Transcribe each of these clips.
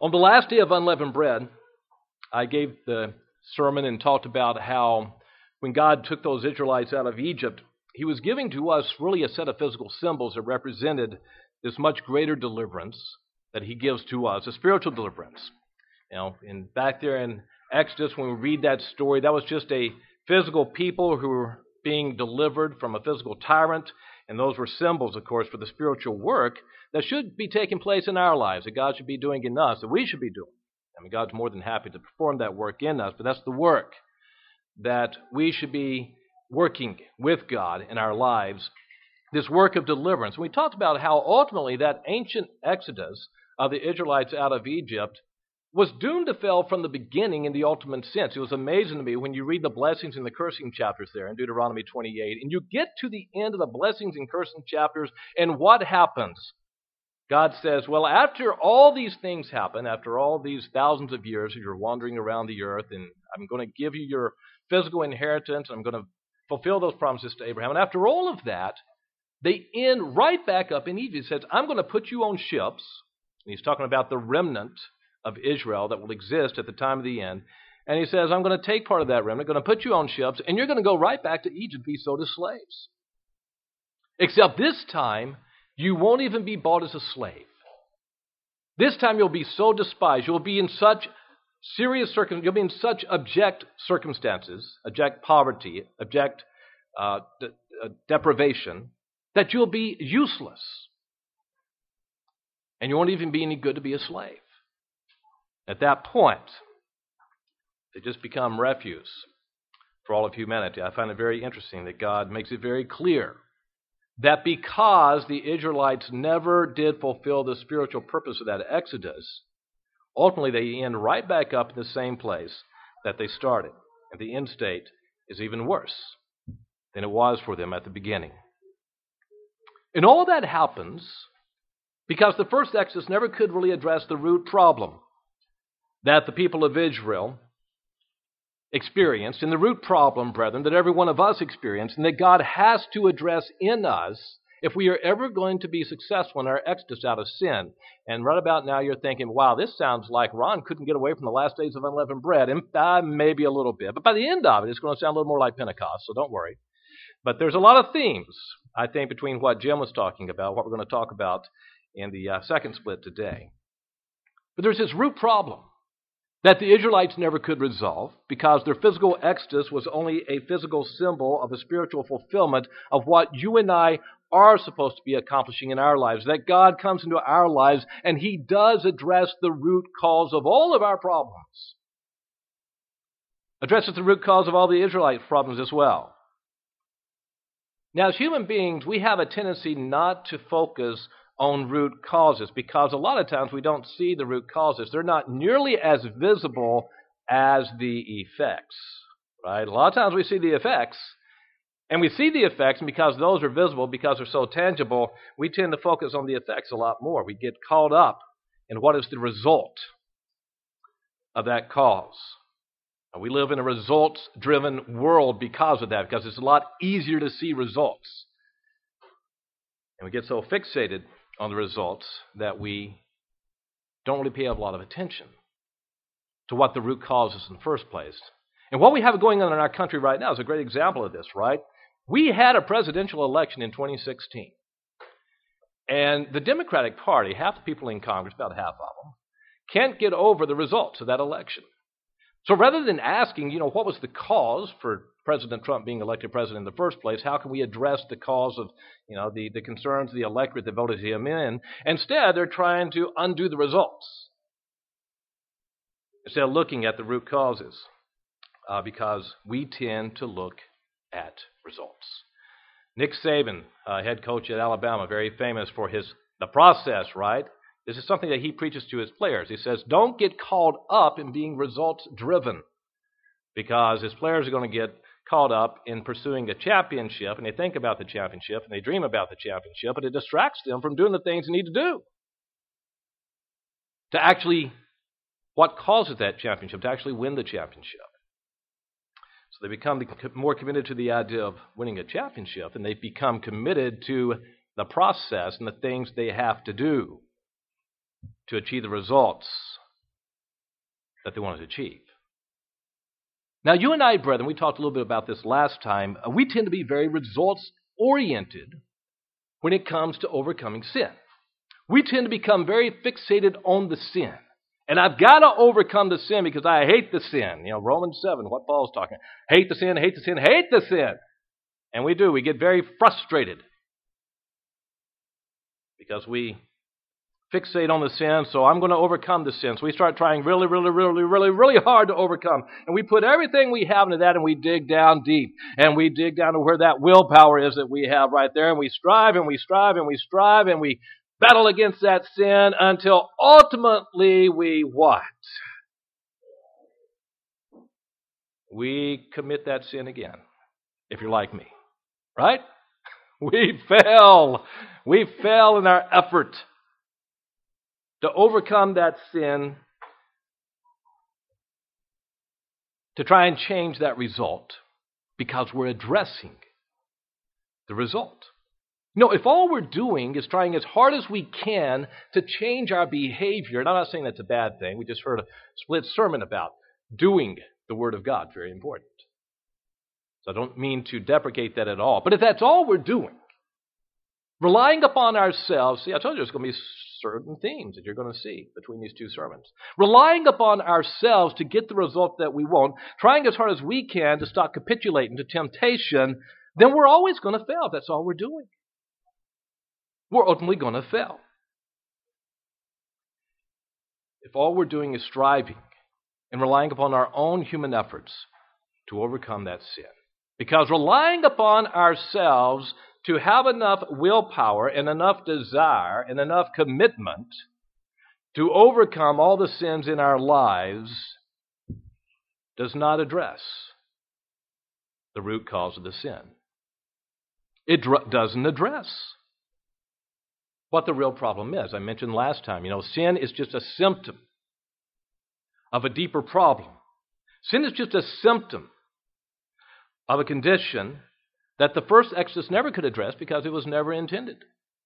On the last day of unleavened bread, I gave the sermon and talked about how when God took those Israelites out of Egypt, he was giving to us really a set of physical symbols that represented this much greater deliverance that he gives to us, a spiritual deliverance. And back there in Exodus, when we read that story, that was just a physical people who were being delivered from a physical tyrant, and those were symbols, of course, for the spiritual work that should be taking place in our lives, that God should be doing in us, that we should be doing. I mean, God's more than happy to perform that work in us, but that's the work that we should be working with God in our lives, this work of deliverance. And we talked about how ultimately that ancient exodus of the Israelites out of Egypt was doomed to fail from the beginning in the ultimate sense. It was amazing to me when you read the blessings and the cursing chapters there in Deuteronomy 28, and you get to the end of the blessings and cursing chapters, and what happens? God says, well, after all these things happen, after all these thousands of years you're wandering around the earth, and I'm going to give you your physical inheritance, I'm going to fulfill those promises to Abraham. And after all of that, they end right back up in Egypt. He says, I'm going to put you on ships. And he's talking about the remnant of Israel that will exist at the time of the end. And he says, I'm going to take part of that remnant, going to put you on ships, and you're going to go right back to Egypt, be sold as slaves. Except this time, you won't even be bought as a slave. This time you'll be so despised, you'll be in such you'll be in such abject circumstances, abject poverty, abject deprivation, that you'll be useless. And you won't even be any good to be a slave. At that point, they just become refuse for all of humanity. I find it very interesting that God makes it very clear that because the Israelites never did fulfill the spiritual purpose of that Exodus, ultimately they end right back up in the same place that they started. And the end state is even worse than it was for them at the beginning. And all that happens because the first Exodus never could really address the root problem that the people of Israel experienced, and the root problem, brethren, that every one of us experienced, and that God has to address in us if we are ever going to be successful in our exodus out of sin. And right about now you're thinking, wow, this sounds like Ron couldn't get away from the last days of unleavened bread. And maybe a little bit. But by the end of it, it's going to sound a little more like Pentecost, so don't worry. But there's a lot of themes, I think, between what Jim was talking about, what we're going to talk about in the second split today. But there's this root problem that the Israelites never could resolve because their physical exodus was only a physical symbol of a spiritual fulfillment of what you and I are supposed to be accomplishing in our lives. That God comes into our lives and He does address the root cause of all of our problems. Addresses the root cause of all the Israelite problems as well. Now, as human beings, we have a tendency not to focus on root causes because a lot of times we don't see the root causes. They're not nearly as visible as the effects, right? A lot of times we see the effects, and we see the effects, and because those are visible, because they're so tangible, we tend to focus on the effects a lot more. We get caught up in what is the result of that cause. And we live in a results-driven world because of that, because it's a lot easier to see results. And we get so fixated on the results that we don't really pay a lot of attention to what the root cause is in the first place. And what we have going on in our country right now is a great example of this, right? We had a presidential election in 2016. And the Democratic Party, half the people in Congress, about half of them, can't get over the results of that election. So rather than asking, what was the cause for President Trump being elected president in the first place, how can we address the cause of, the concerns of the electorate that voted him in? Instead, they're trying to undo the results instead of looking at the root causes, because we tend to look at results. Nick Saban, head coach at Alabama, very famous for the process, right? This is something that he preaches to his players. He says, don't get caught up in being results-driven, because his players are going to get caught up in pursuing a championship, and they think about the championship, and they dream about the championship, but it distracts them from doing the things they need to do to actually, what causes that championship, to actually win the championship. So they become more committed to the idea of winning a championship, and they become committed to the process and the things they have to do to achieve the results that they wanted to achieve. Now, you and I, brethren, we talked a little bit about this last time. We tend to be very results-oriented when it comes to overcoming sin. We tend to become very fixated on the sin. And I've got to overcome the sin because I hate the sin. Romans 7, what Paul's talking. Hate the sin, hate the sin, hate the sin. And we do. We get very frustrated because we fixate on the sin, so I'm going to overcome the sin. So we start trying really, really, really, really, really hard to overcome. And we put everything we have into that, and we dig down deep. And we dig down to where that willpower is that we have right there. And we strive, and we strive, and we strive, and we battle against that sin until ultimately we what? We commit that sin again, if you're like me. Right? We fail. We fail in our effort to overcome that sin, to try and change that result, because we're addressing the result. If all we're doing is trying as hard as we can to change our behavior, and I'm not saying that's a bad thing, we just heard a split sermon about doing the Word of God, very important. So I don't mean to deprecate that at all. But if that's all we're doing, relying upon ourselves, see, I told you there's going to be certain themes that you're going to see between these two sermons. Relying upon ourselves to get the result that we want, trying as hard as we can to stop capitulating to temptation, then we're always going to fail if that's all we're doing. We're ultimately going to fail. If all we're doing is striving and relying upon our own human efforts to overcome that sin. Because relying upon ourselves to have enough willpower and enough desire and enough commitment to overcome all the sins in our lives does not address the root cause of the sin. It doesn't address what the real problem is. I mentioned last time, sin is just a symptom of a deeper problem. Sin is just a symptom of a condition that the first Exodus never could address because it was never intended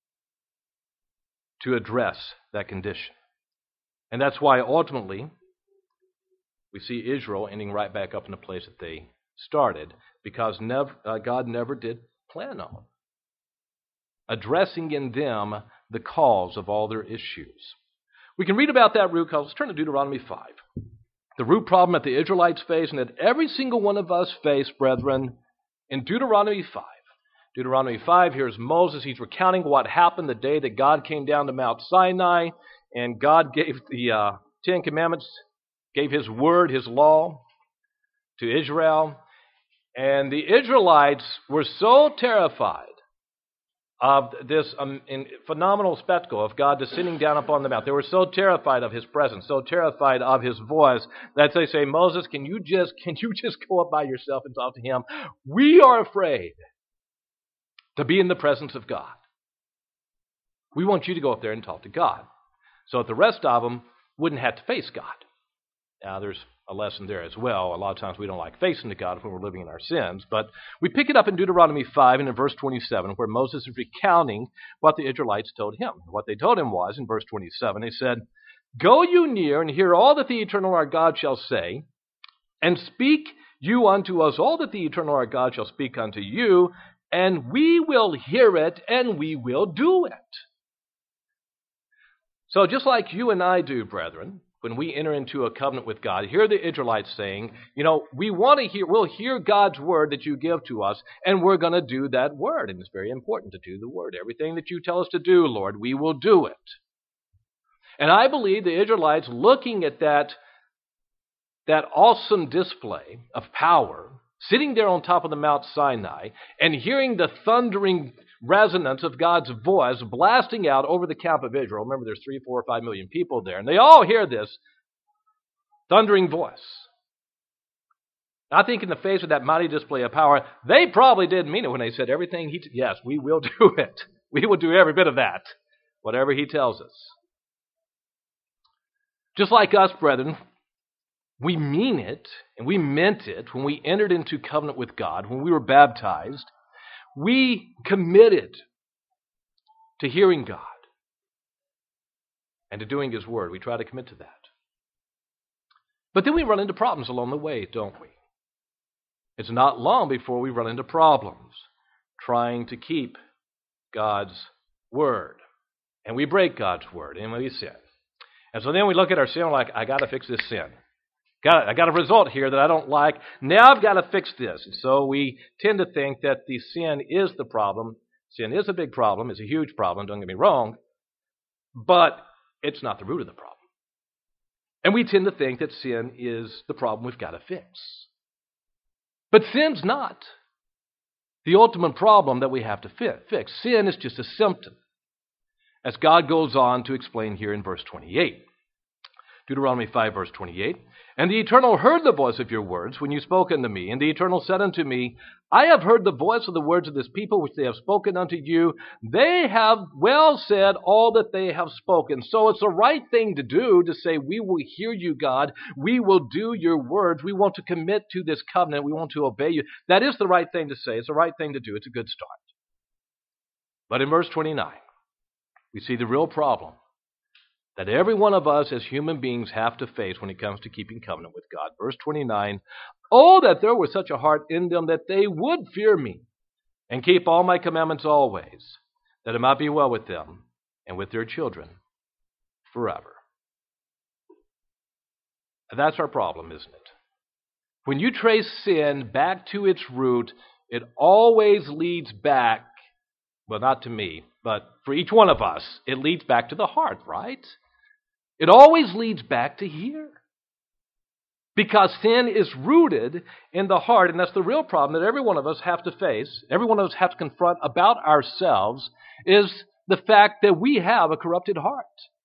to address that condition. And that's why ultimately we see Israel ending right back up in the place that they started, because God never did plan on addressing in them the cause of all their issues. We can read about that root cause. Let's turn to Deuteronomy 5. The root problem that the Israelites face and that every single one of us face, brethren, in Deuteronomy 5. Deuteronomy 5, here's Moses. He's recounting what happened the day that God came down to Mount Sinai and God gave the Ten Commandments, gave His word, His law to Israel. And the Israelites were so terrified of this phenomenal spectacle of God descending down upon the mount. They were so terrified of His presence, so terrified of His voice, that they say, Moses, can you just go up by yourself and talk to Him? We are afraid to be in the presence of God. We want you to go up there and talk to God, so that the rest of them wouldn't have to face God. Now, there's a lesson there as well. A lot of times we don't like facing to God when we're living in our sins. But we pick it up in Deuteronomy 5 and in verse 27, where Moses is recounting what the Israelites told him. What they told him was, in verse 27, they said, Go you near and hear all that the Eternal our God shall say, and speak you unto us all that the Eternal our God shall speak unto you, and we will hear it and we will do it. So just like you and I do, brethren, when we enter into a covenant with God, here are the Israelites saying, we'll hear God's word that you give to us, and we're going to do that word. And it's very important to do the word. Everything that you tell us to do, Lord, we will do it. And I believe the Israelites, looking at that awesome display of power, sitting there on top of the Mount Sinai, and hearing the thundering resonance of God's voice blasting out over the camp of Israel. Remember, there's 3, 4, or 5 million people there, and they all hear this thundering voice. I think in the face of that mighty display of power, they probably didn't mean it when they said everything yes, we will do it. We will do every bit of that, whatever He tells us. Just like us, brethren, we mean it, and we meant it when we entered into covenant with God, when we were baptized. We committed to hearing God and to doing His word. We try to commit to that. But then we run into problems along the way, don't we? It's not long before we run into problems trying to keep God's word. And we break God's word, and we sin. And so then we look at our sin, we're like, I got to fix this sin. I got a result here that I don't like. Now I've got to fix this. And so we tend to think that the sin is the problem. Sin is a big problem. It's a huge problem, don't get me wrong. But it's not the root of the problem. And we tend to think that sin is the problem we've got to fix. But sin's not the ultimate problem that we have to fix. Sin is just a symptom, as God goes on to explain here in verse 28. Deuteronomy 5, verse 28. And the Eternal heard the voice of your words when you spoke unto me. And the Eternal said unto me, I have heard the voice of the words of this people which they have spoken unto you. They have well said all that they have spoken. So it's the right thing to do to say, we will hear you, God. We will do your words. We want to commit to this covenant. We want to obey you. That is the right thing to say. It's the right thing to do. It's a good start. But in verse 29, we see the real problem that every one of us as human beings have to face when it comes to keeping covenant with God. Verse 29, oh, that there were such a heart in them that they would fear me and keep all my commandments always, that it might be well with them and with their children forever. That's our problem, isn't it? When you trace sin back to its root, it always leads back, well, not to me, but for each one of us, it leads back to the heart, right? It always leads back to here. Because sin is rooted in the heart, and that's the real problem that every one of us have to face, every one of us have to confront about ourselves, is the fact that we have a corrupted heart.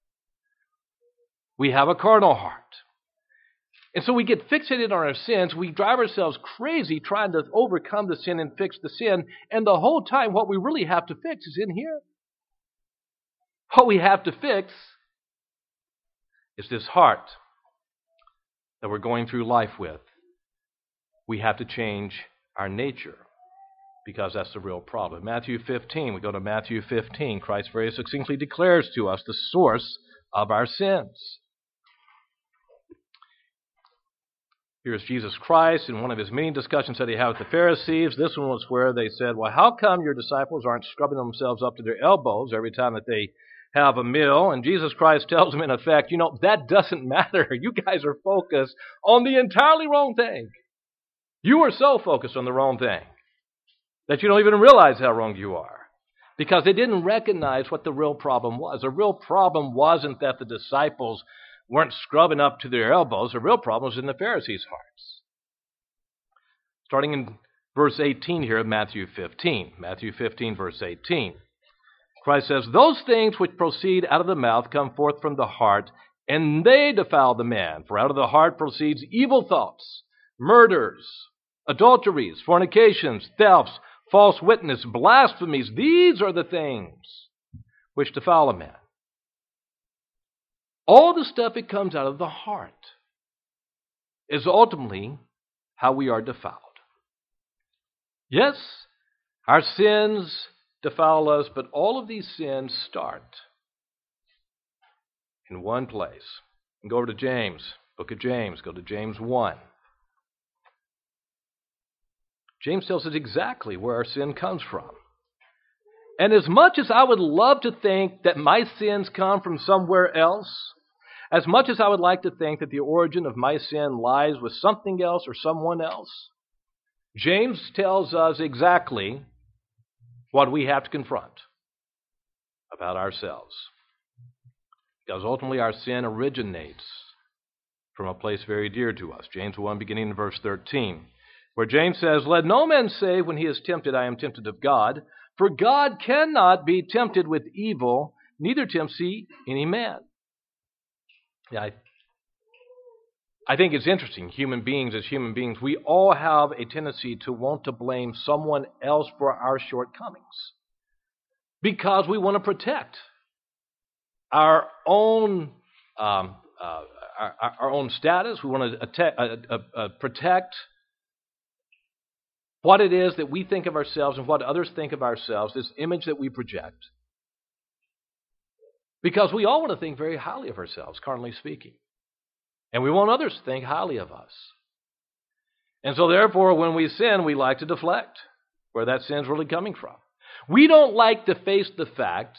We have a carnal heart. And so we get fixated on our sins. We drive ourselves crazy trying to overcome the sin and fix the sin. And the whole time, what we really have to fix is in here. What we have to fix is this heart that we're going through life with. We have to change our nature because that's the real problem. Matthew 15, we go to Matthew 15. Christ very succinctly declares to us the source of our sins. Here's Jesus Christ in one of his many discussions that he had with the Pharisees. This one was where they said, well, how come your disciples aren't scrubbing themselves up to their elbows every time that they have a meal? And Jesus Christ tells them, in effect, that doesn't matter. You guys are focused on the entirely wrong thing. You are so focused on the wrong thing that you don't even realize how wrong you are, because they didn't recognize what the real problem was. The real problem wasn't that the disciples weren't scrubbing up to their elbows. The real problem was in the Pharisees' hearts. Starting in verse 18 here of Matthew 15. Matthew 15, verse 18. Christ says, those things which proceed out of the mouth come forth from the heart, and they defile the man. For out of the heart proceeds evil thoughts, murders, adulteries, fornications, thefts, false witness, blasphemies. These are the things which defile a man. All the stuff that comes out of the heart is ultimately how we are defiled. Yes, our sins defile us, but all of these sins start in one place. And go over to James, book of James, go to James 1. James tells us exactly where our sin comes from. And as much as I would love to think that my sins come from somewhere else, as much as I would like to think that the origin of my sin lies with something else or someone else, James tells us exactly what we have to confront about ourselves. Because ultimately our sin originates from a place very dear to us. James 1, beginning in verse 13, where James says, let no man say when he is tempted, I am tempted of God, for God cannot be tempted with evil, neither tempts he any man. Yeah, I think it's interesting. As human beings, we all have a tendency to want to blame someone else for our shortcomings because we want to protect our own status. We want to protect what it is that we think of ourselves and what others think of ourselves, this image that we project. Because we all want to think very highly of ourselves, carnally speaking. And we want others to think highly of us. And so therefore, when we sin, we like to deflect where that sin's really coming from. We don't like to face the fact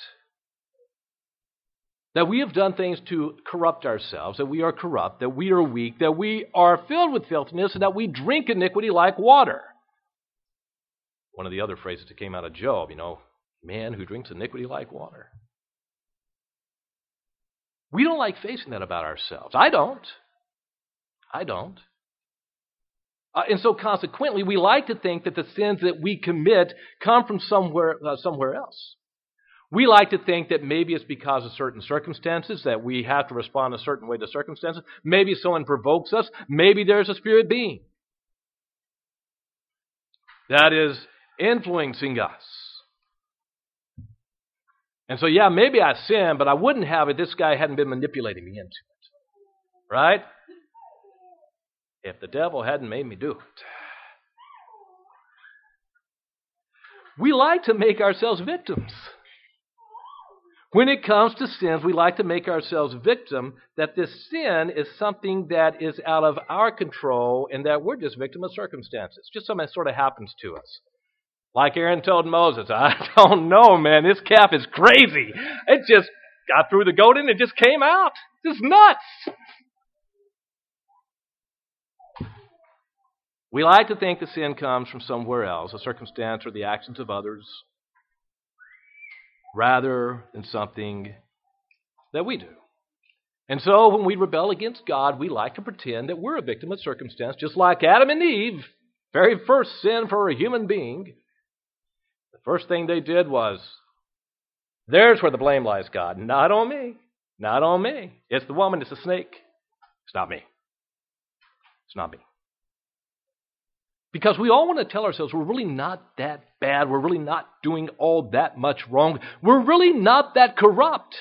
that we have done things to corrupt ourselves, that we are corrupt, that we are weak, that we are filled with filthiness, and that we drink iniquity like water. One of the other phrases that came out of Job, man who drinks iniquity like water. We don't like facing that about ourselves. I don't. And so consequently, we like to think that the sins that we commit come from somewhere else. We like to think that maybe it's because of certain circumstances, that we have to respond a certain way to circumstances. Maybe someone provokes us. Maybe there's a spirit being that is influencing us. And so, maybe I sin, but I wouldn't have it. This guy hadn't been manipulating me into it. Right? If the devil hadn't made me do it. We like to make ourselves victims. When it comes to sins, we like to make ourselves victim that this sin is something that is out of our control and that we're just victim of circumstances. Just something that sort of happens to us. Like Aaron told Moses, I don't know, man, this calf is crazy. It just got through the goat and it just came out. It's nuts. We like to think the sin comes from somewhere else, a circumstance or the actions of others, rather than something that we do. And so when we rebel against God, we like to pretend that we're a victim of circumstance, just like Adam and Eve, very first sin for a human being. The first thing they did was, there's where the blame lies, God. Not on me. Not on me. It's the woman, it's the snake. It's not me. It's not me. Because we all want to tell ourselves we're really not that bad. We're really not doing all that much wrong. We're really not that corrupt.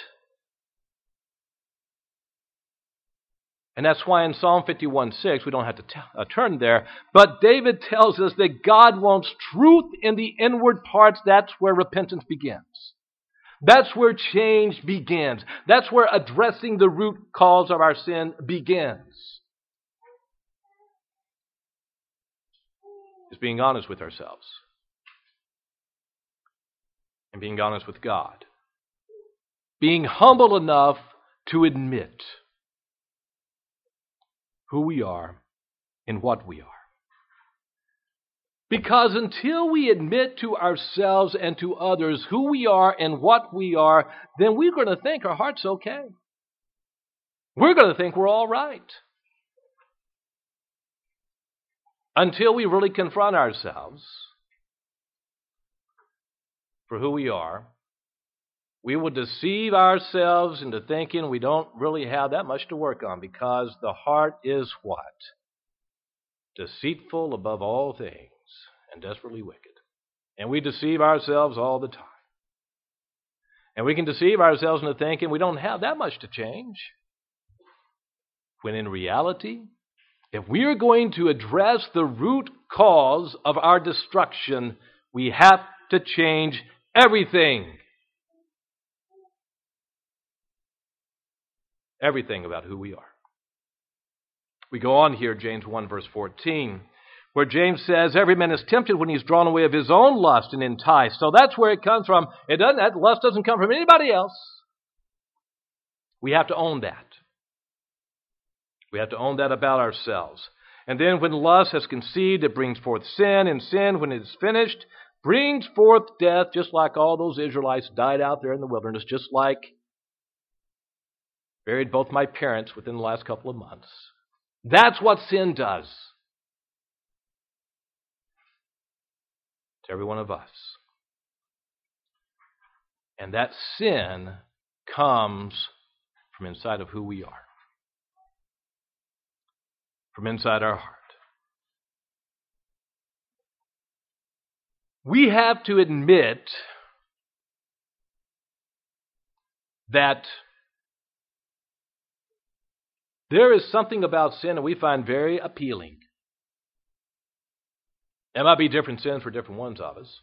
And that's why in Psalm 51:6, we don't have to turn there, but David tells us that God wants truth in the inward parts. That's where repentance begins. That's where change begins. That's where addressing the root cause of our sin begins. Is being honest with ourselves and being honest with God. Being humble enough to admit who we are and what we are. Because until we admit to ourselves and to others who we are and what we are, then we're going to think our heart's okay. We're going to think we're all right. Until we really confront ourselves for who we are, we will deceive ourselves into thinking we don't really have that much to work on, because the heart is what? Deceitful above all things and desperately wicked. And we deceive ourselves all the time. And we can deceive ourselves into thinking we don't have that much to change, when in reality, if we are going to address the root cause of our destruction, we have to change everything. Everything about who we are. We go on here, James 1, verse 14, where James says, every man is tempted when he's drawn away of his own lust and enticed. So that's where it comes from. That lust doesn't come from anybody else. We have to own that. We have to own that about ourselves. And then when lust has conceived, it brings forth sin. And sin, when it is finished, brings forth death, just like all those Israelites died out there in the wilderness, just like buried both my parents within the last couple of months. That's what sin does to every one of us. And that sin comes from inside of who we are. From inside our heart. We have to admit that there is something about sin that we find very appealing. There might be different sins for different ones of us.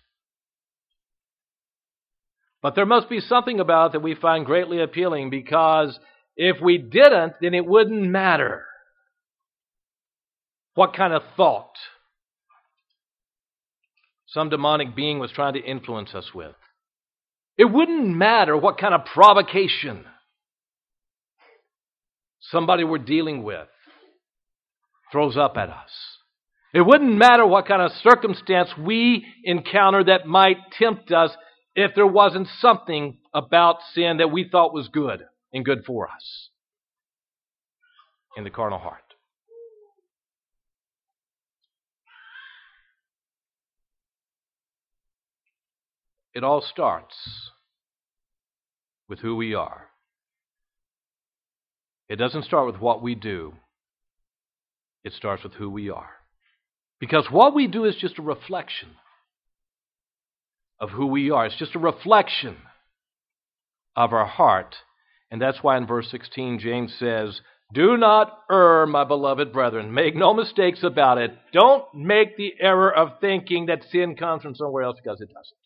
But there must be something about it that we find greatly appealing, because if we didn't, then it wouldn't matter. what kind of thought some demonic being was trying to influence us with. It wouldn't matter what kind of provocation somebody we're dealing with throws up at us. It wouldn't matter what kind of circumstance we encounter that might tempt us if there wasn't something about sin that we thought was good and good for us in the carnal heart. It all starts with who we are. It doesn't start with what we do. It starts with who we are. Because what we do is just a reflection of who we are. It's just a reflection of our heart. And that's why in verse 16, James says, "Do not err, my beloved brethren. Make no mistakes about it. Don't make the error of thinking that sin comes from somewhere else, because it doesn't.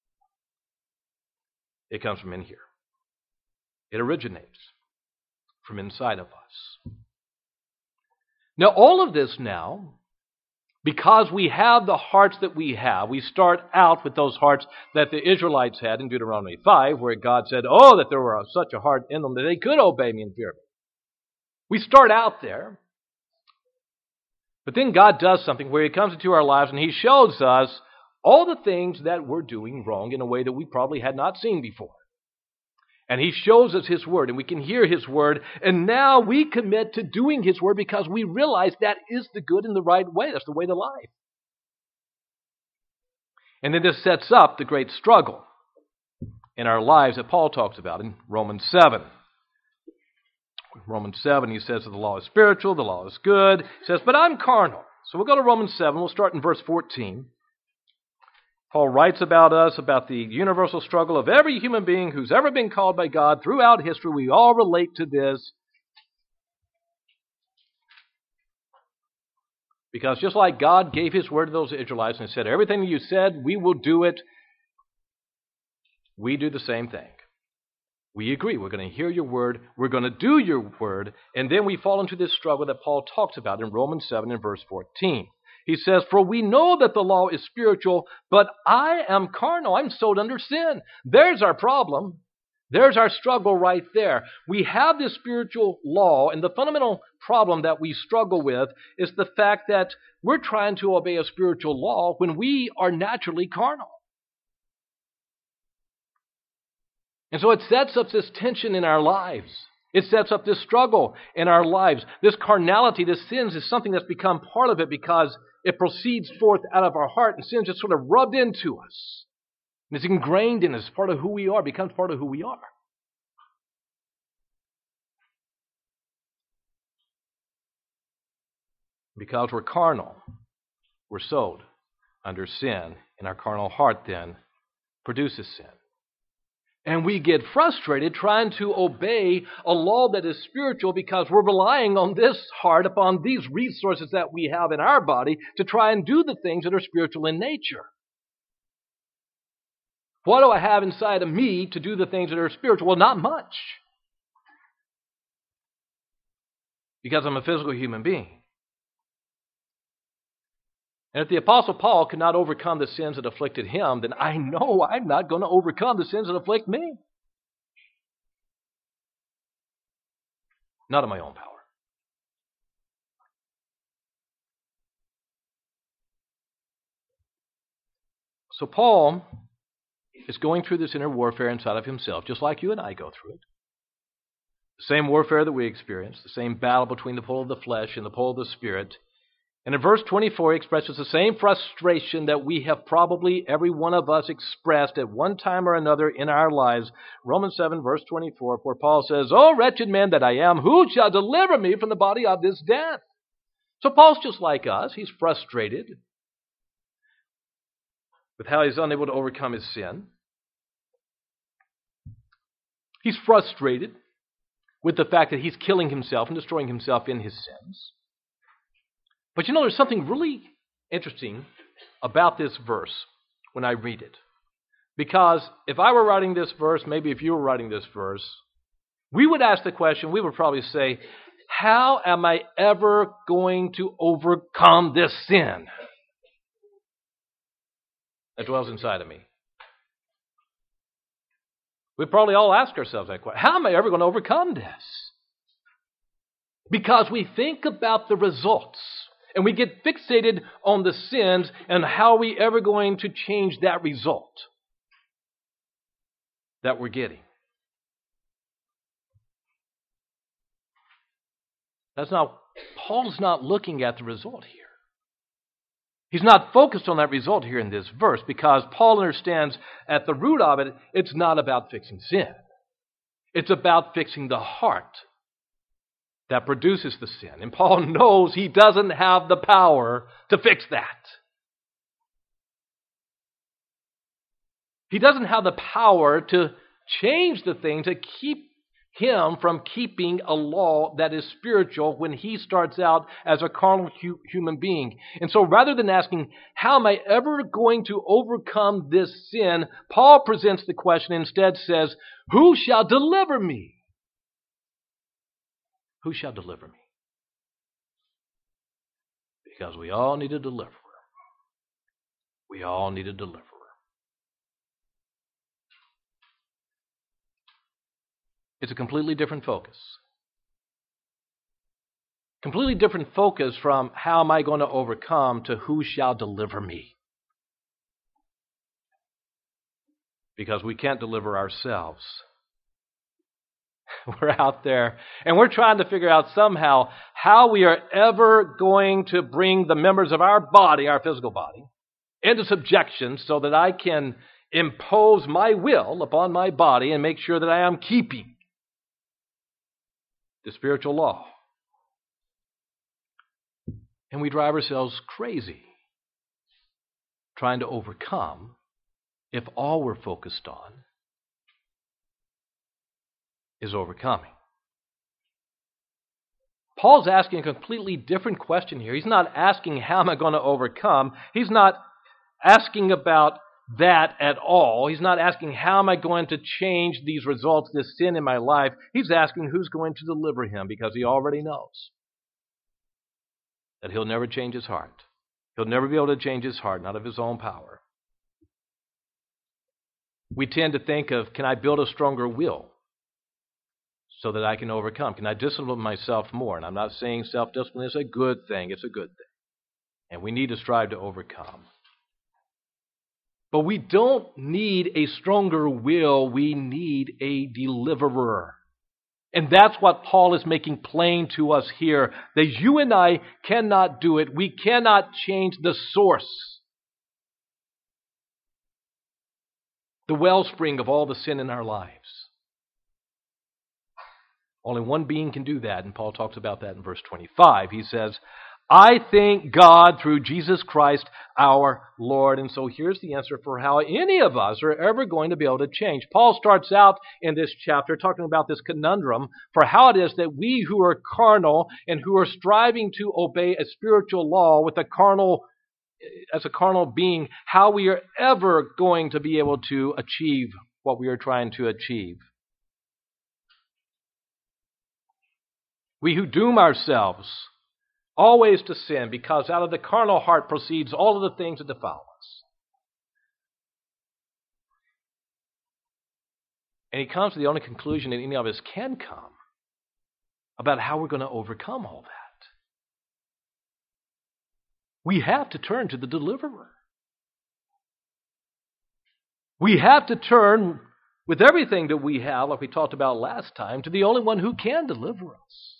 It comes from in here. It originates from inside of us." Now, all of this now, because we have the hearts that we have, we start out with those hearts that the Israelites had in Deuteronomy 5, where God said, "Oh, that there were such a heart in them that they could obey me and fear me." We start out there. But then God does something where He comes into our lives and He shows us all the things that we're doing wrong in a way that we probably had not seen before. And He shows us His Word, and we can hear His Word, and now we commit to doing His Word because we realize that is the good and the right way. That's the way to life. And then this sets up the great struggle in our lives that Paul talks about in Romans 7. Romans 7, he says that the law is spiritual, the law is good. He says, "But I'm carnal." So we'll go to Romans 7. We'll start in verse 14. Paul writes about us, about the universal struggle of every human being who's ever been called by God throughout history. We all relate to this. Because just like God gave His word to those Israelites and said, "Everything you said, we will do it," we do the same thing. We agree. We're going to hear your word. We're going to do your word. And then we fall into this struggle that Paul talks about in Romans 7 and verse 14. He says, "For we know that the law is spiritual, but I am carnal." I'm sold under sin. There's our problem. There's our struggle right there. We have this spiritual law, and the fundamental problem that we struggle with is the fact that we're trying to obey a spiritual law when we are naturally carnal. And so it sets up this tension in our lives. It sets up this struggle in our lives. This carnality, this sins, is something that's become part of it because it proceeds forth out of our heart, and sin just sort of rubbed into us. And it's ingrained in us, part of who we are, becomes part of who we are. Because we're carnal, we're sold under sin, and our carnal heart then produces sin. And we get frustrated trying to obey a law that is spiritual because we're relying on this heart, upon these resources that we have in our body to try and do the things that are spiritual in nature. What do I have inside of me to do the things that are spiritual? Well, not much. Because I'm a physical human being. And if the Apostle Paul could not overcome the sins that afflicted him, then I know I'm not going to overcome the sins that afflict me. Not in my own power. So Paul is going through this inner warfare inside of himself, just like you and I go through it. The same warfare that we experience, the same battle between the pull of the flesh and the pull of the Spirit. And in verse 24, he expresses the same frustration that we have probably every one of us expressed at one time or another in our lives. Romans 7, verse 24, where Paul says, "O wretched man that I am, who shall deliver me from the body of this death?" So Paul's just like us. He's frustrated with how he's unable to overcome his sin. He's frustrated with the fact that he's killing himself and destroying himself in his sins. But you know, there's something really interesting about this verse when I read it. Because if I were writing this verse, maybe if you were writing this verse, we would ask the question, we would probably say, how am I ever going to overcome this sin that dwells inside of me? We probably all ask ourselves that question. How am I ever going to overcome this? Because we think about the results and we get fixated on the sins and how are we ever going to change that result that we're getting. Paul's not looking at the result here. He's not focused on that result here in this verse because Paul understands at the root of it, it's not about fixing sin. It's about fixing the heart that produces the sin. And Paul knows he doesn't have the power to fix that. He doesn't have the power to change the thing to keep him from keeping a law that is spiritual when he starts out as a carnal human being. And so rather than asking, how am I ever going to overcome this sin? Paul presents the question, instead says, who shall deliver me? Who shall deliver me? Because we all need a deliverer. We all need a deliverer. It's a completely different focus. Completely different focus from how am I going to overcome to who shall deliver me. Because we can't deliver ourselves. We're out there and we're trying to figure out somehow how we are ever going to bring the members of our body, our physical body, into subjection so that I can impose my will upon my body and make sure that I am keeping the spiritual law. And we drive ourselves crazy trying to overcome if all we're focused on is overcoming. Paul's asking a completely different question here. He's not asking how am I going to overcome. He's not asking about that at all. He's not asking how am I going to change these results, this sin in my life. He's asking who's going to deliver him because he already knows that he'll never change his heart. He'll never be able to change his heart, not of his own power. We tend to think of, can I build a stronger will so that I can overcome? Can I discipline myself more? And I'm not saying self-discipline is a good thing. It's a good thing. And we need to strive to overcome. But we don't need a stronger will. We need a deliverer. And that's what Paul is making plain to us here, that you and I cannot do it. We cannot change the source, the wellspring of all the sin in our lives. Only one being can do that, and Paul talks about that in verse 25. He says, I thank God through Jesus Christ our Lord. And so here's the answer for how any of us are ever going to be able to change. Paul starts out in this chapter talking about this conundrum for how it is that we who are carnal and who are striving to obey a spiritual law with as a carnal being, how we are ever going to be able to achieve what we are trying to achieve. We who doom ourselves always to sin, because out of the carnal heart proceeds all of the things that defile us. And he comes to the only conclusion that any of us can come about how we're going to overcome all that. We have to turn to the deliverer. We have to turn with everything that we have, like we talked about last time, to the only one who can deliver us.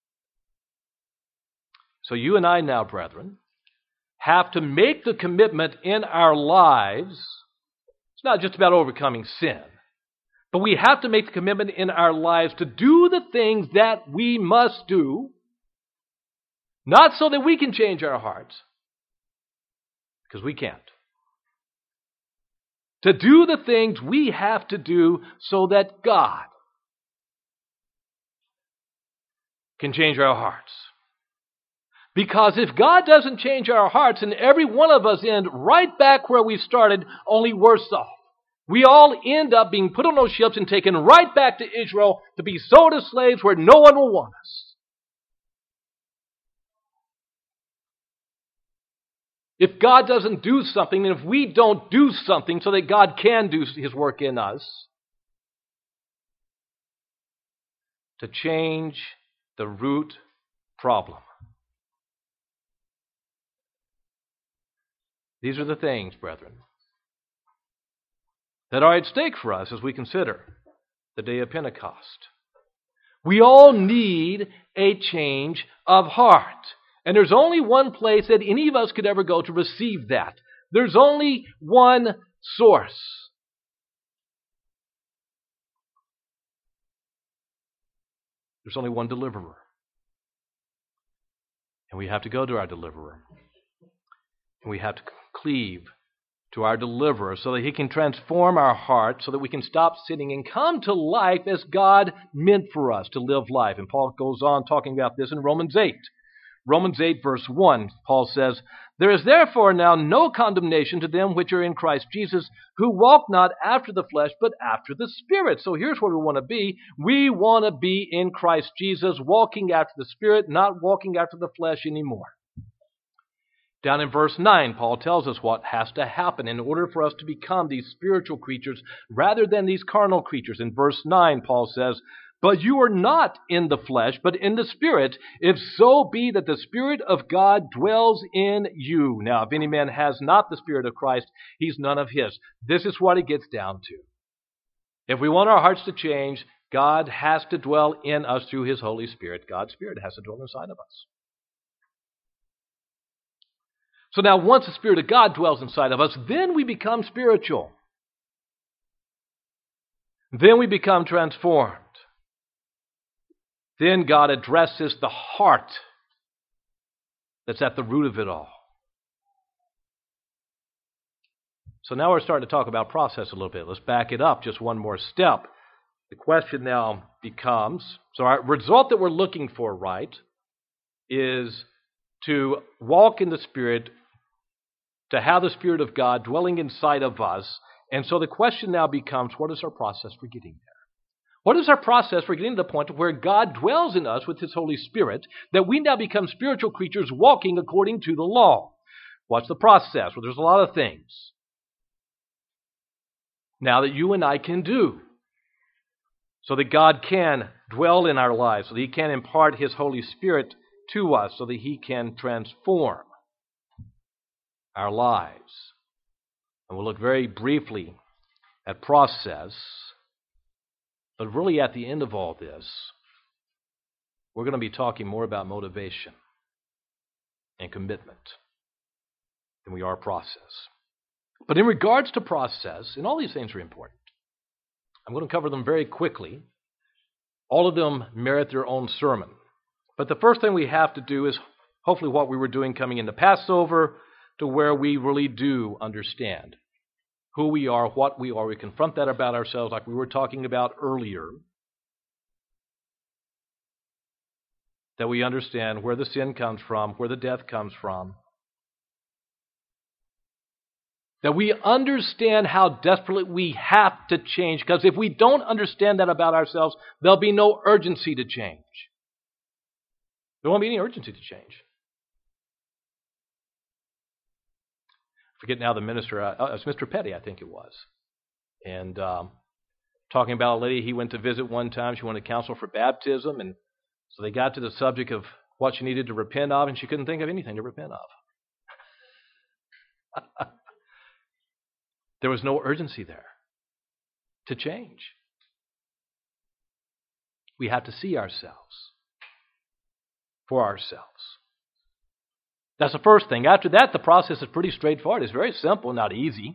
So you and I now, brethren, have to make the commitment in our lives. It's not just about overcoming sin, but we have to make the commitment in our lives to do the things that we must do, not so that we can change our hearts, because we can't. To do the things we have to do so that God can change our hearts. Because if God doesn't change our hearts, then every one of us end right back where we started, only worse off. We all end up being put on those ships and taken right back to Israel to be sold as slaves where no one will want us. If God doesn't do something, and if we don't do something so that God can do His work in us, to change the root problem. These are the things, brethren, that are at stake for us as we consider the day of Pentecost. We all need a change of heart. And there's only one place that any of us could ever go to receive that. There's only one source. There's only one deliverer. And we have to go to our deliverer. And we have to cleave to our deliverer so that He can transform our heart, so that we can stop sinning and come to life as God meant for us to live life. And Paul goes on talking about this in Romans 8. Romans 8, verse 1, Paul says, "There is therefore now no condemnation to them which are in Christ Jesus, who walk not after the flesh, but after the Spirit." So here's where we want to be. We want to be in Christ Jesus, walking after the Spirit, not walking after the flesh anymore. Down in verse 9, Paul tells us what has to happen in order for us to become these spiritual creatures rather than these carnal creatures. In verse 9, Paul says, "But you are not in the flesh, but in the Spirit, if so be that the Spirit of God dwells in you." Now, if any man has not the Spirit of Christ, he's none of His. This is what it gets down to. If we want our hearts to change, God has to dwell in us through His Holy Spirit. God's Spirit has to dwell inside of us. So now, once the Spirit of God dwells inside of us, then we become spiritual. Then we become transformed. Then God addresses the heart that's at the root of it all. So now we're starting to talk about process a little bit. Let's back it up just one more step. The question now becomes, so our result that we're looking for, right, is to walk in the Spirit, to have the Spirit of God dwelling inside of us. And so the question now becomes, what is our process for getting there? What is our process for getting to the point where God dwells in us with His Holy Spirit, that we now become spiritual creatures walking according to the law? What's the process? Well, there's a lot of things now that you and I can do so that God can dwell in our lives, so that He can impart His Holy Spirit to us, so that He can transform our lives. And we'll look very briefly at process, but really at the end of all this, we're going to be talking more about motivation and commitment than we are process. But in regards to process, and all these things are important, I'm going to cover them very quickly. All of them merit their own sermon. But the first thing we have to do is hopefully what we were doing coming into Passover, to where we really do understand who we are, what we are. We confront that about ourselves like we were talking about earlier. That we understand where the sin comes from, where the death comes from. That we understand how desperately we have to change. Because if we don't understand that about ourselves, there'll be no urgency to change. There won't be any urgency to change. Forget now the minister, it was Mr. Petty, I think it was. And talking about a lady he went to visit one time. She wanted counsel for baptism. And so they got to the subject of what she needed to repent of, and she couldn't think of anything to repent of. There was no urgency there to change. We have to see ourselves for ourselves. That's the first thing. After that, the process is pretty straightforward. It's very simple, not easy.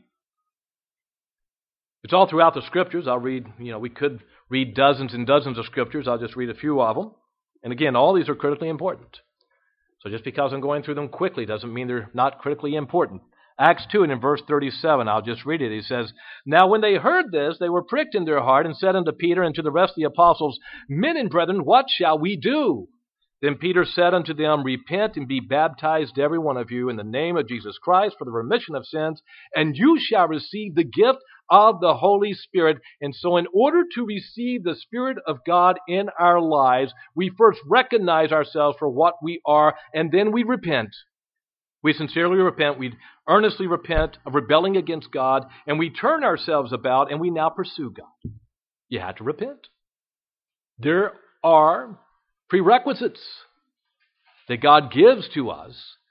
It's all throughout the Scriptures. I'll read, we could read dozens and dozens of Scriptures. I'll just read a few of them. And again, all these are critically important. So just because I'm going through them quickly doesn't mean they're not critically important. Acts 2 and in verse 37, I'll just read it. He says, "Now when they heard this, they were pricked in their heart and said unto Peter and to the rest of the apostles, 'Men and brethren, what shall we do?' Then Peter said unto them, 'Repent and be baptized every one of you in the name of Jesus Christ for the remission of sins, and you shall receive the gift of the Holy Spirit.'" And so in order to receive the Spirit of God in our lives, we first recognize ourselves for what we are, and then we repent. We sincerely repent, we earnestly repent of rebelling against God, and we turn ourselves about and we now pursue God. You have to repent. There are prerequisites that God gives to us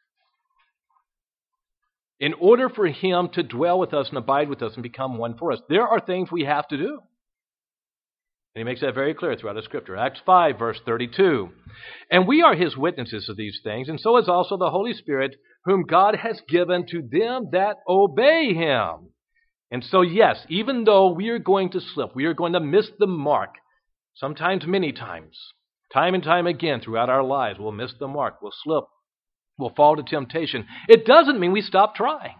in order for Him to dwell with us and abide with us and become one for us. There are things we have to do. And He makes that very clear throughout the Scripture. Acts 5, verse 32. And we are His witnesses of these things, and so is also the Holy Spirit, whom God has given to them that obey Him. And so, yes, even though we are going to slip, we are going to miss the mark, sometimes many times, time and time again throughout our lives, we'll miss the mark, we'll slip, we'll fall to temptation. It doesn't mean we stop trying.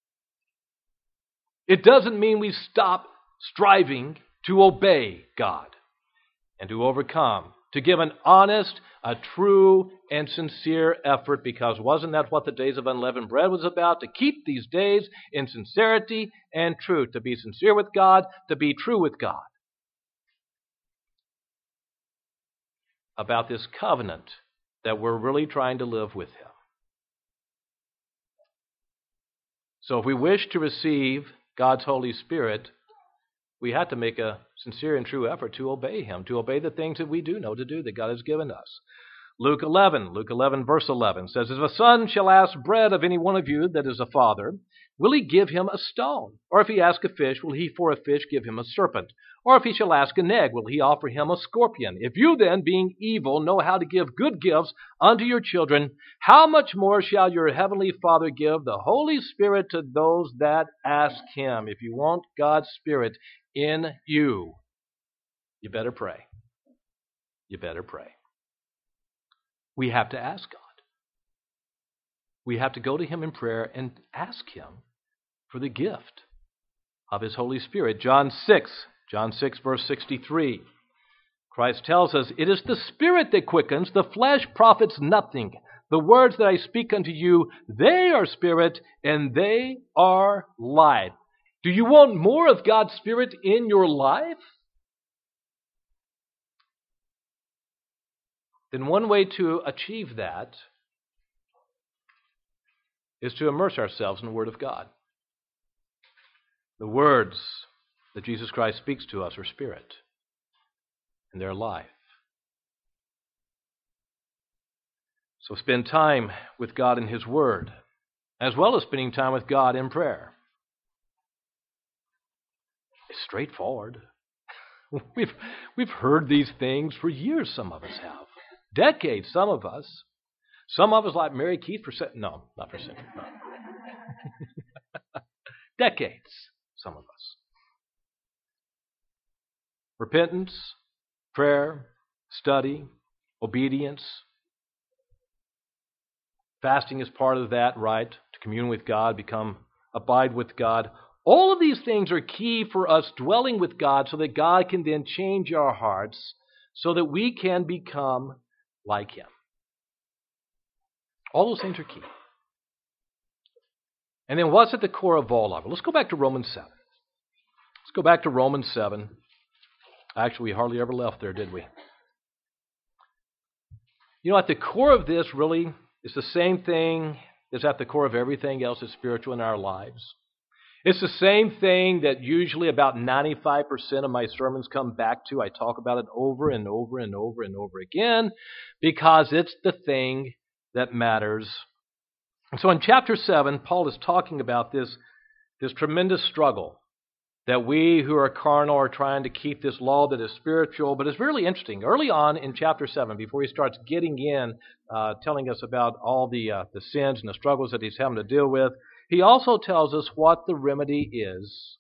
It doesn't mean we stop striving to obey God and to overcome, to give an honest, a true, and sincere effort, because wasn't that what the days of unleavened bread was about? To keep these days in sincerity and truth, to be sincere with God, to be true with God. About this covenant that we're really trying to live with Him. So if we wish to receive God's Holy Spirit, we have to make a sincere and true effort to obey Him, to obey the things that we do know to do that God has given us. Luke 11 verse 11 says, If a son shall ask bread of any one of you that is a father, will he give him a stone? Or if he ask a fish, will he for a fish give him a serpent? Or if he shall ask an egg, will he offer him a scorpion? If you then, being evil, know how to give good gifts unto your children, how much more shall your heavenly Father give the Holy Spirit to those that ask Him? If you want God's Spirit in you, you better pray. You better pray. We have to ask God. We have to go to Him in prayer and ask Him for the gift of His Holy Spirit. John 6 verse 63. Christ tells us, It is the Spirit that quickens, the flesh profits nothing. The words that I speak unto you, they are spirit and they are life. Do you want more of God's Spirit in your life? Then one way to achieve that is to immerse ourselves in the Word of God. The words that Jesus Christ speaks to us are spirit, and they're life. So spend time with God in His Word, as well as spending time with God in prayer. It's straightforward. We've heard these things for years, some of us have. Decades, some of us. Some of us like Mary Keith for no, not for centuries. No. Decades, some of us. Repentance, prayer, study, obedience. Fasting is part of that, right? To commune with God, abide with God. All of these things are key for us dwelling with God so that God can then change our hearts so that we can become like Him. All those things are key. And then what's at the core of all of it? Let's go back to Romans 7. Let's go back to Romans 7. Actually, we hardly ever left there, did we? You know, at the core of this really is the same thing that's at the core of everything else that's spiritual in our lives. It's the same thing that usually about 95% of my sermons come back to. I talk about it over and over and over and over again because it's the thing that matters. So in chapter 7, Paul is talking about this tremendous struggle that we who are carnal are trying to keep this law that is spiritual. But it's really interesting. Early on in chapter 7, before he starts getting in, telling us about all the sins and the struggles that he's having to deal with, he also tells us what the remedy is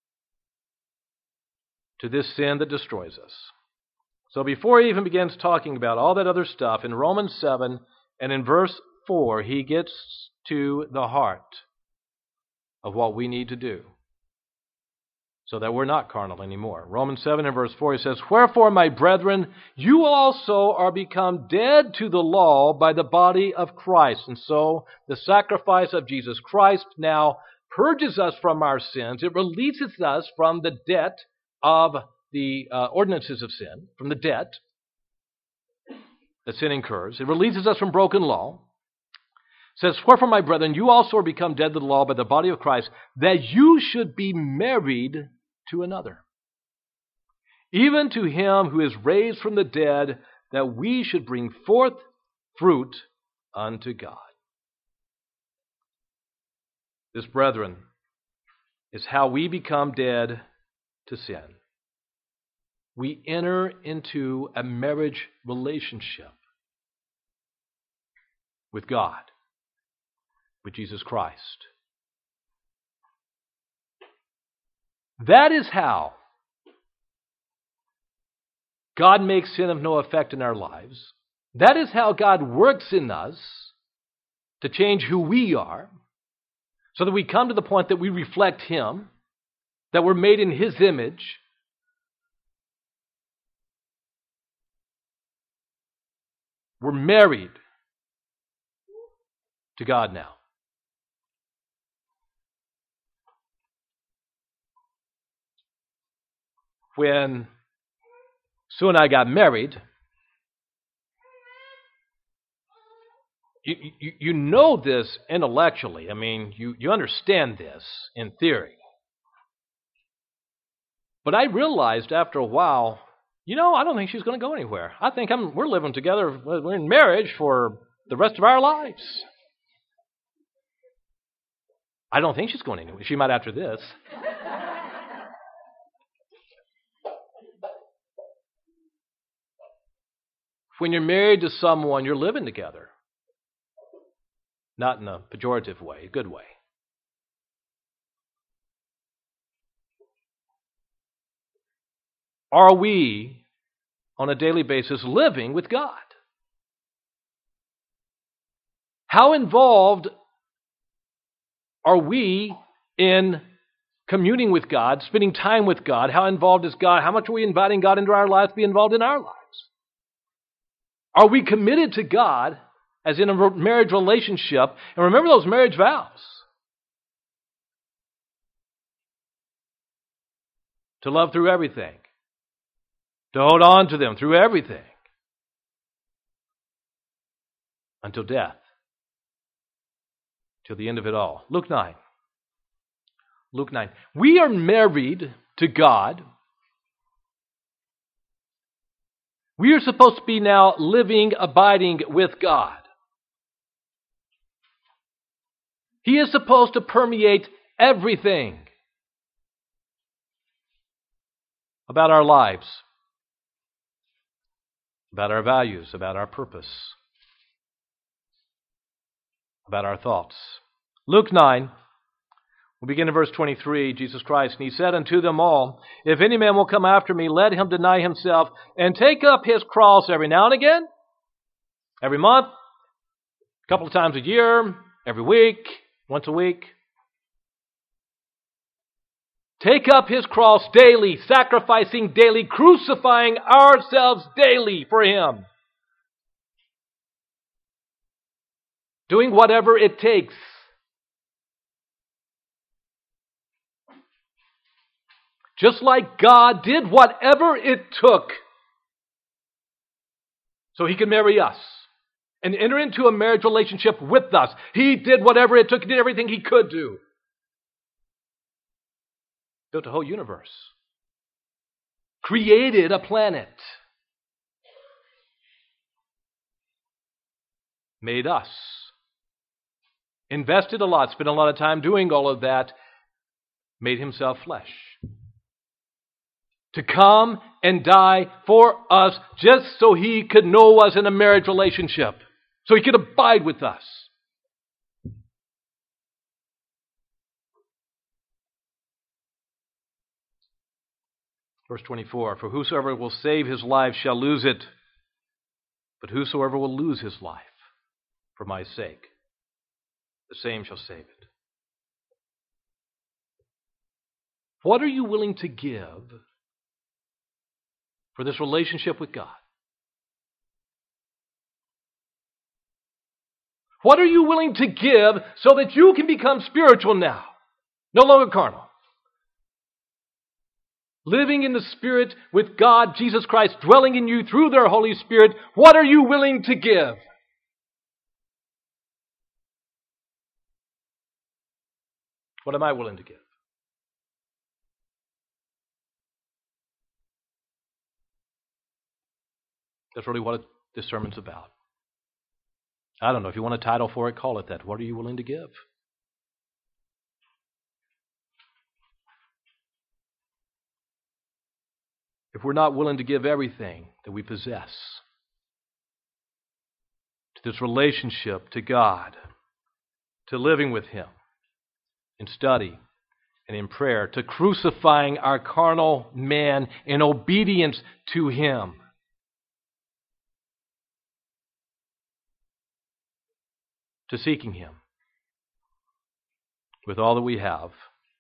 to this sin that destroys us. So before he even begins talking about all that other stuff, in Romans 7 and in verse 4, he gets to the heart of what we need to do so that we're not carnal anymore. Romans 7 and verse 4, he says, Wherefore, my brethren, you also are become dead to the law by the body of Christ. And so the sacrifice of Jesus Christ now purges us from our sins. It releases us from the debt of the ordinances of sin, from the debt that sin incurs. It releases us from broken law. says, "Wherefore, my brethren, you also are become dead to the law by the body of Christ, that you should be married to another, even to him who is raised from the dead, that we should bring forth fruit unto God." This, brethren, is how we become dead to sin. We enter into a marriage relationship with God, with Jesus Christ. That is how God makes sin of no effect in our lives. That is how God works in us to change who we are, so that we come to the point that we reflect Him, that we're made in His image. We're married to God now. When Sue and I got married, you know this intellectually. I mean, you understand this in theory. But I realized after a while, I don't think she's going to go anywhere. I think we're living together. We're in marriage for the rest of our lives. I don't think she's going anywhere. She might after this. When you're married to someone, you're living together. Not in a pejorative way, a good way. Are we, on a daily basis, living with God? How involved are we in communing with God, spending time with God? How involved is God? How much are we inviting God into our lives to be involved in our lives? Are we committed to God as in a marriage relationship? And remember those marriage vows. To love through everything. To hold on to them through everything. Until death. Till the end of it all. Luke 9. Luke 9. We are married to God. We are supposed to be now living, abiding with God. He is supposed to permeate everything about our lives, about our values, about our purpose, about our thoughts. Luke 9, we'll begin in verse 23, Jesus Christ, "And he said unto them all, If any man will come after me, let him deny himself, and take up his cross every now and again, every month, a couple of times a year, every week, once a week. Take up his cross daily, sacrificing daily, crucifying ourselves daily for him. Doing whatever it takes. Just like God did whatever it took so He could marry us and enter into a marriage relationship with us. He did whatever it took. He did everything He could do. Built a whole universe. Created a planet. Made us. Invested a lot, spent a lot of time doing all of that. Made Himself flesh. To come and die for us just so He could know us in a marriage relationship. So He could abide with us. Verse 24, "For whosoever will save his life shall lose it, but whosoever will lose his life for my sake, the same shall save it." What are you willing to give for this relationship with God? What are you willing to give so that you can become spiritual now? No longer carnal. Living in the Spirit with God, Jesus Christ, dwelling in you through their Holy Spirit. What are you willing to give? What am I willing to give? That's really what this sermon's about. I don't know. If you want a title for it, call it that. What are you willing to give? If we're not willing to give everything that we possess to this relationship to God, to living with Him in study and in prayer, to crucifying our carnal man in obedience to Him, to seeking Him with all that we have,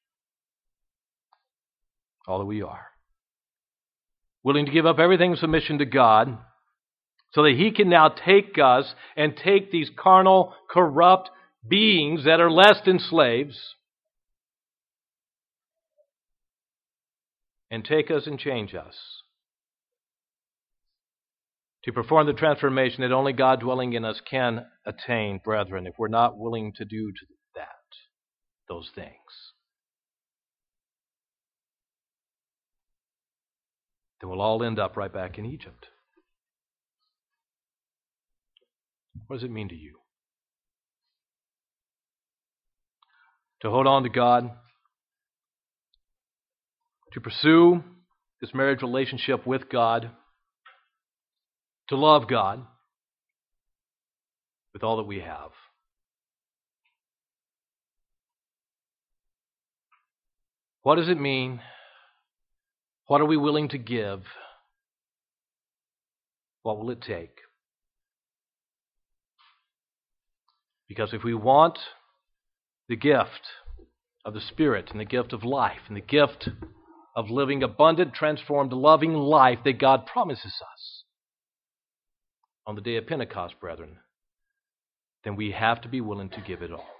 all that we are. Willing to give up everything in submission to God so that He can now take us and take these carnal, corrupt beings that are less than slaves and take us and change us to perform the transformation that only God dwelling in us can attain, brethren, if we're not willing to do those things. Then we'll all end up right back in Egypt. What does it mean to you? To hold on to God, to pursue this marriage relationship with God, to love God with all that we have. What does it mean? What are we willing to give? What will it take? Because if we want the gift of the Spirit and the gift of life and the gift of living abundant, transformed, loving life that God promises us on the day of Pentecost, brethren, then we have to be willing to give it all.